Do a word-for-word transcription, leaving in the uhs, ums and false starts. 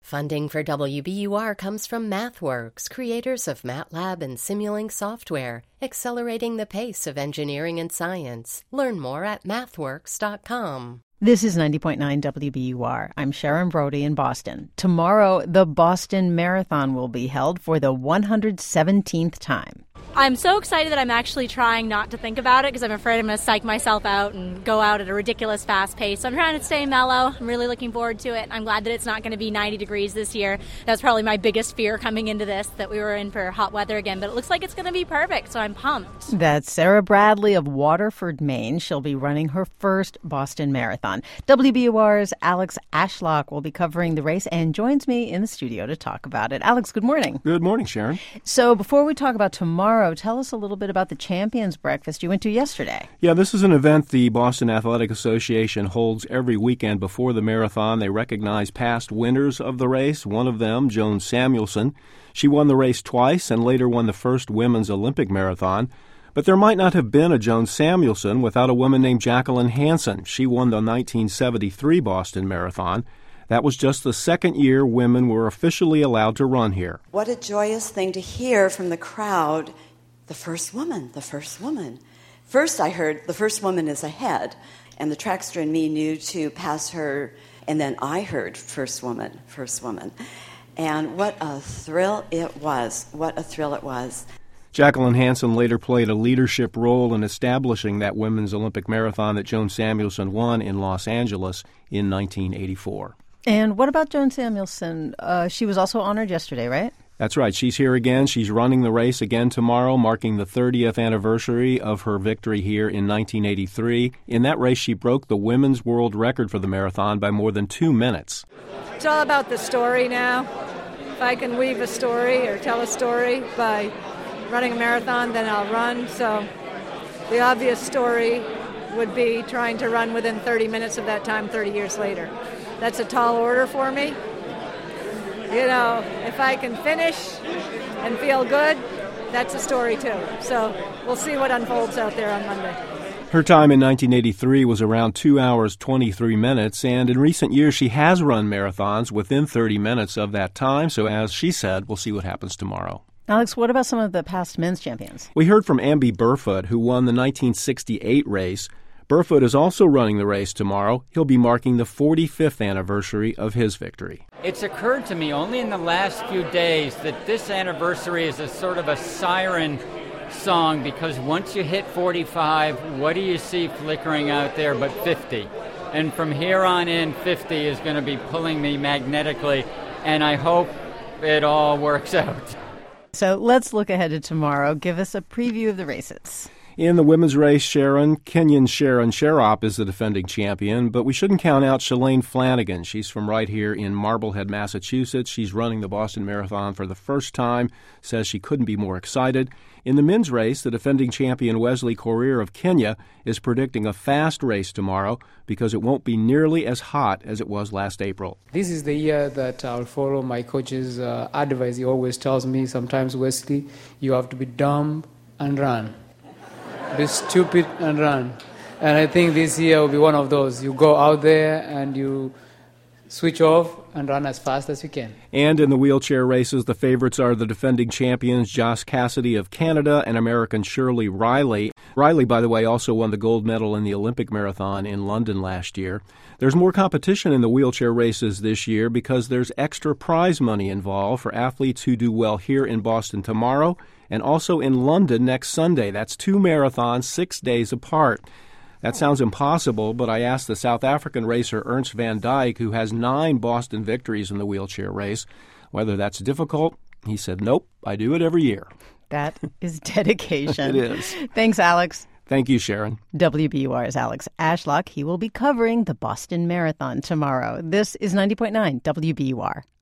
Funding for W B U R comes from MathWorks, creators of MATLAB and Simulink software, accelerating the pace of engineering and science. Learn more at mathworks dot com. This is ninety point nine W B U R. I'm Sharon Brody in Boston. Tomorrow, the Boston Marathon will be held for the one hundred seventeenth time. I'm so excited that I'm actually trying not to think about it because I'm afraid I'm going to psych myself out and go out at a ridiculous fast pace. So I'm trying to stay mellow. I'm really looking forward to it. I'm glad that it's not going to be ninety degrees this year. That's probably my biggest fear coming into this, that we were in for hot weather again. But it looks like it's going to be perfect, so I'm pumped. That's Sarah Bradley of Waterford, Maine. She'll be running her first Boston Marathon. W B U R's Alex Ashlock will be covering the race and joins me in the studio to talk about it. Alex, good morning. Good morning, Sharon. So before we talk about tomorrow, tell us a little bit about the Champions Breakfast you went to yesterday. Yeah, this is an event the Boston Athletic Association holds every weekend before the marathon. They recognize past winners of the race. One of them, Joan Samuelson. She won the race twice and later won the first women's Olympic marathon. But there might not have been a Joan Samuelson without a woman named Jacqueline Hansen. She won the nineteen seventy-three Boston Marathon. That was just the second year women were officially allowed to run here. What a joyous thing to hear from the crowd. The first woman, the first woman. First I heard the first woman is ahead, and the trackster and me knew to pass her, and then I heard first woman, first woman. And what a thrill it was, what a thrill it was. Jacqueline Hansen later played a leadership role in establishing that women's Olympic marathon that Joan Samuelson won in Los Angeles in nineteen eighty-four. And what about Joan Samuelson? Uh, she was also honored yesterday, right? That's right. She's here again. She's running the race again tomorrow, marking the thirtieth anniversary of her victory here in nineteen eighty-three. In that race, she broke the women's world record for the marathon by more than two minutes. It's all about the story now. If I can weave a story or tell a story by running a marathon, then I'll run. So the obvious story would be trying to run within thirty minutes of that time thirty years later. That's a tall order for me. You know, if I can finish and feel good, that's a story too. So we'll see what unfolds out there on Monday. Her time in nineteen eighty-three was around two hours, twenty-three minutes, and in recent years she has run marathons within thirty minutes of that time. So as she said, we'll see what happens tomorrow. Alex, what about some of the past men's champions? We heard from Amby Burfoot, who won the nineteen sixty-eight race. Burfoot is also running the race tomorrow. He'll be marking the forty-fifth anniversary of his victory. It's occurred to me only in the last few days that this anniversary is a sort of a siren song, because once you hit forty-five, what do you see flickering out there but fifty? And from here on in, fifty is going to be pulling me magnetically, and I hope it all works out. So let's look ahead to tomorrow. Give us a preview of the races. In the women's race, Sharon, Kenyan's Sharon Sharop is the defending champion, but we shouldn't count out Shalane Flanagan. She's from right here in Marblehead, Massachusetts. She's running the Boston Marathon for the first time, says she couldn't be more excited. In the men's race, the defending champion Wesley Korir of Kenya is predicting a fast race tomorrow because it won't be nearly as hot as it was last April. This is the year that I'll follow my coach's uh, advice. He always tells me, sometimes, Wesley, you have to be dumb and run. Be stupid and run. And I think this year will be one of those. You go out there and you switch off and run as fast as you can. And in the wheelchair races, the favorites are the defending champions Josh Cassidy of Canada and American Shirley Riley. Riley, by the way, also won the gold medal in the Olympic marathon in London last year. There's more competition in the wheelchair races this year because there's extra prize money involved for athletes who do well here in Boston tomorrow and also in London next Sunday. That's two marathons, six days apart. That sounds impossible, but I asked the South African racer Ernst van Dijk, who has nine Boston victories in the wheelchair race, whether that's difficult. He said, nope, I do it every year. That is dedication. It is. Thanks, Alex. Thank you, Sharon. W B U R's Alex Ashlock. He will be covering the Boston Marathon tomorrow. This is ninety point nine W B U R.